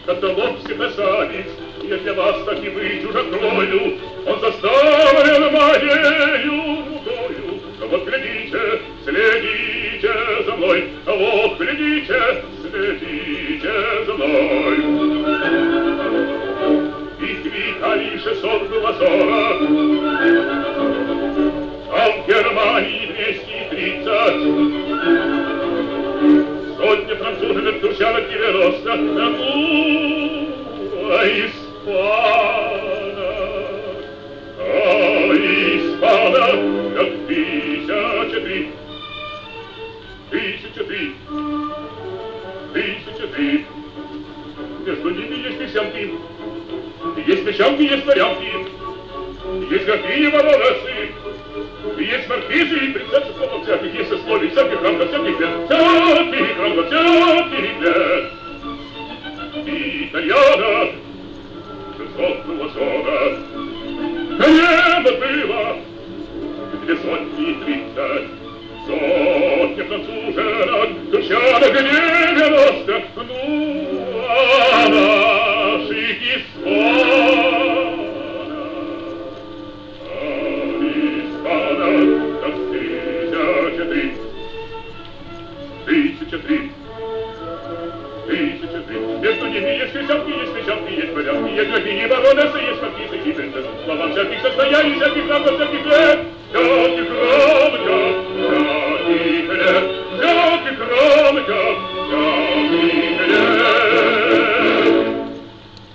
когда вовсе красавец, я для вас так и быть уж открою, он заставлен моею рукою. Вот глядите, следите за мной, вот глядите, следите за мной. Из Италии 600 было 40, а в Германии 230. Сотня французов, турчанок 90, испанок, как 1003. 1003. 1003. Между ними есть песчанки. Есть песчанки, есть варянки. Есть графини, баронессы. Есть маркизы и принцессы, словно всяких, есть сословий, всяких рангов, всяких лет. Всяких рангов, всяких лет. Итальянок 640. Небо было 230. Сотня француженок, турчанок 90. Ну, а наших испанок, как 1003. 1003. 1003. Между ними есть кричалки, есть варянки, есть графини, баронессы, есть маркизы и принцессы. Слова всяких состояний, всяких рангов, всяких